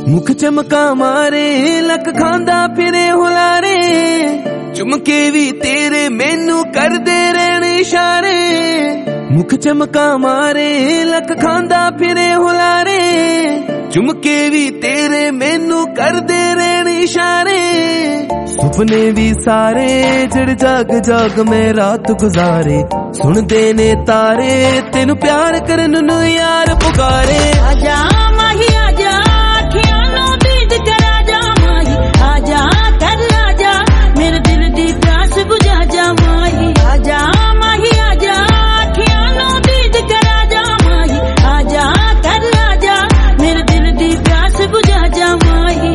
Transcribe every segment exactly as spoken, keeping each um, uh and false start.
मुख चमका मारे लक खांदा फिरे हुलारे चुमके भी तेरे मैनू कर दे रहने इशारे मुख चमका मारे लक खांदा फिरे हुलारे चुमके भी तेरे मैनू कर दे रहने इशारे सुपने भी सारे जड़ जाग जाग में रात गुजारे सुनदे ने तारे तेनू प्यार करन नू यार पुकारे आजा माही आजा अखियां नू दीद करा जा माही आजा कर आजा मेरे दिल दी प्यास बुझा जा माही आजा माही आजा अखियां नू दीद करा जा माही आजा कर आजा मेरे दिल दी प्यास बुझा जा माही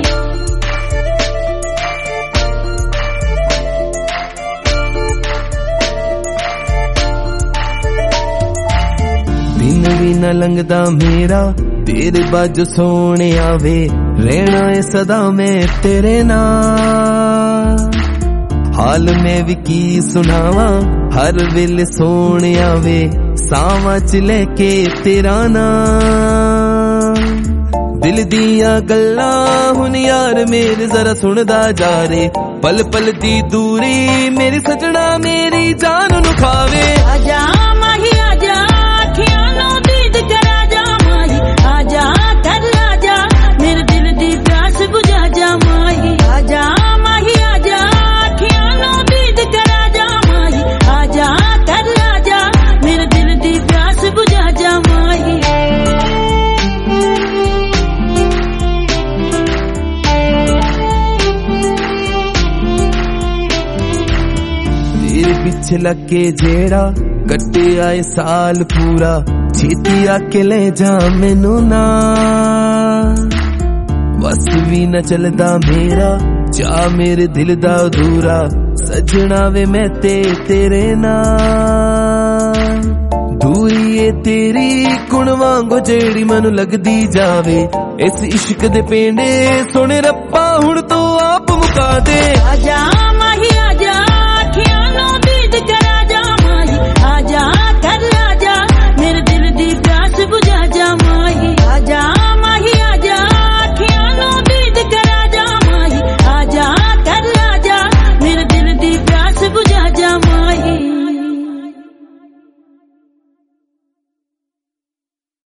दिन भी न लंघदा मेरा तेरे बाजू सोने आवे रहना है सदा मैं तेरे नाल हाल में भी की सुनावा हर वेले सोने आवे सावा च लेके तेरा नाम दिल दिया गल्ला हुन यार मेरे जरा सुनदा जा रे पल पल दी दूरी मेरी सजना मेरी जान नु खावे आजा माही आजा अखियां नू दीद करा जा माही आजा कर आजा मेरे दिल दी प्यास बुझा जा माही आजा माही आजा अखियां नू दीद करा जा माही आजा कर आजा मेरे दिल दी प्यास बुझा जा माही तेरे पीछे लग के जेड़ा कट्टे आए साल पूरा छेती आके ले जा मैनू ना बस भी न चलदा मेरा जा मेरे दिल दा अधूरा सजना वे मैं ते तेरे नाल दूरी ए तेरी कुण वांगो जेड़ी मैनू लगदी जावे इस इश्क दे पेंडे सोने रब्बा हुण तो आप मुका दे आजा